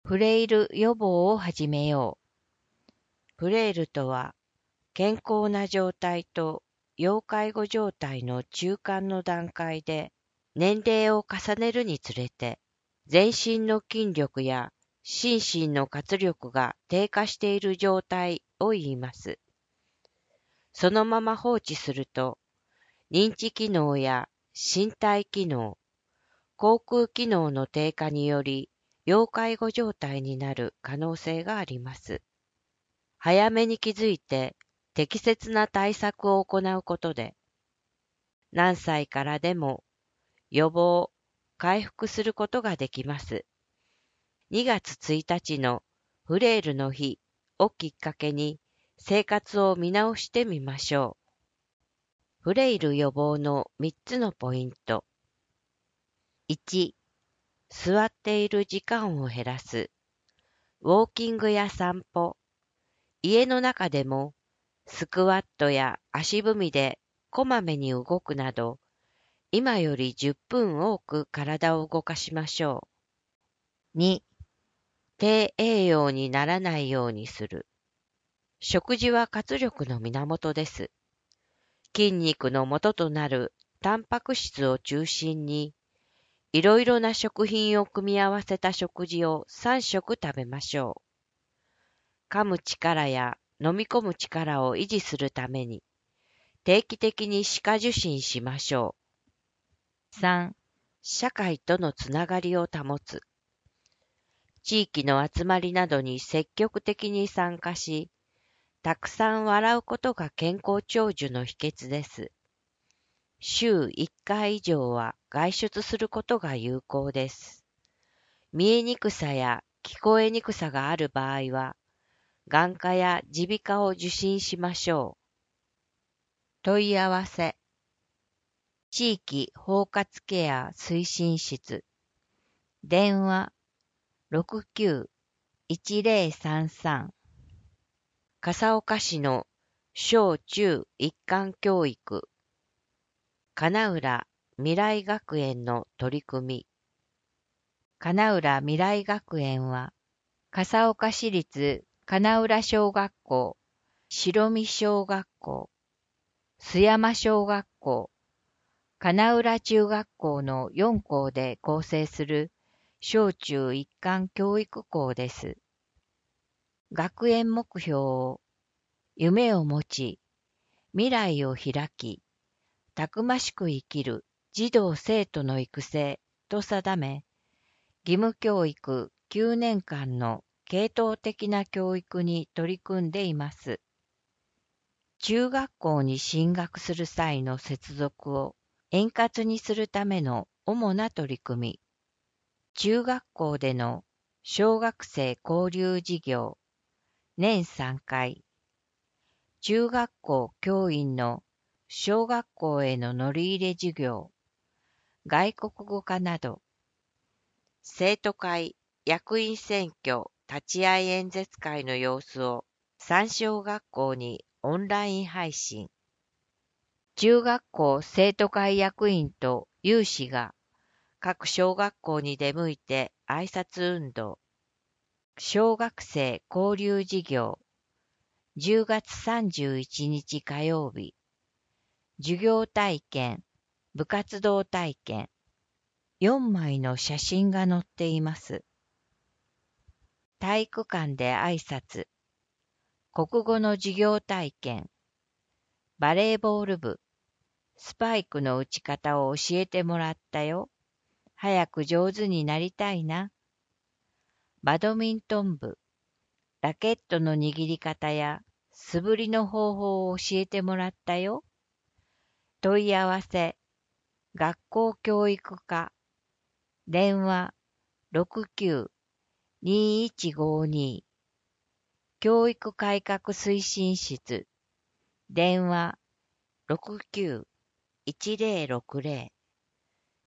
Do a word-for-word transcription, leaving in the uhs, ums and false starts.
フレイル予防を始めよう。フレイルとは、健康な状態と要介護状態の中間の段階で、年齢を重ねるにつれて、全身の筋力や心身の活力が低下している状態を言います。そのまま放置すると、認知機能や身体機能、口腔機能の低下により、要介護状態になる可能性があります。早めに気づいて適切な対策を行うことで、何歳からでも予防、回復することができます。にがつついたちのフレイルの日をきっかけに生活を見直してみましょう。フレイル予防のみっつのポイント。いち、座っている時間を減らす。ウォーキングや散歩、家の中でもスクワットや足踏みでこまめに動くなど、今よりじゅっぷん多く体を動かしましょう。に、低栄養にならないようにする。食事は活力の源です。筋肉の元となるタンパク質を中心に、いろいろな食品を組み合わせた食事をさんしょく食べましょう。噛む力や飲み込む力を維持するために、定期的に歯科受診しましょう。さん、社会とのつながりを保つ。地域の集まりなどに積極的に参加し、たくさん笑うことが健康長寿の秘訣です。週いっかい以上は外出することが有効です。見えにくさや聞こえにくさがある場合は、眼科や耳鼻科を受診しましょう。問い合わせ。地域包括ケア推進室。電話 ろくきゅう いちぜろさんさん。笠岡市の小中一貫教育。金浦未来学園の取り組み。金浦未来学園は、笠岡市立金浦小学校、白見小学校、須山小学校、金浦中学校のよん校で構成する小中一貫教育校です。学園目標を、夢を持ち、未来を開き、たくましく生きる児童生徒の育成と定め、義務教育きゅうねんかんの系統的な教育に取り組んでいます。中学校に進学する際の接続を円滑にするための主な取り組み。中学校での小学生交流事業、年さんかい。中学校教員の小学校への乗り入れ授業、外国語科など、生徒会、役員選挙、立ち会い演説会の様子を参小学校にオンライン配信。中学校生徒会役員と有志が各小学校に出向いて挨拶運動。小学生交流事業。じゅうがつさんじゅういちにち火曜日。授業体験、部活動体験。よんまいの写真が載っています。体育館で挨拶。国語の授業体験。バレーボール部。スパイクの打ち方を教えてもらったよ。早く上手になりたいな。バドミントン部。ラケットの握り方や素振りの方法を教えてもらったよ。問い合わせ。学校教育課。電話 ろくきゅう にいちごに。教育改革推進室。電話 ろくきゅう いちぜろろくぜろ。